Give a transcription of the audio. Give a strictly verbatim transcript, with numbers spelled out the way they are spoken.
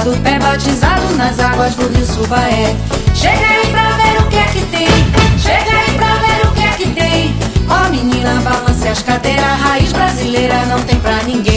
do pé batizado nas águas do rio Subaé. Chega aí pra ver o que é que tem, chega aí pra ver o que é que tem. Ó menina, balance as cadeiras, raiz brasileira não tem pra ninguém.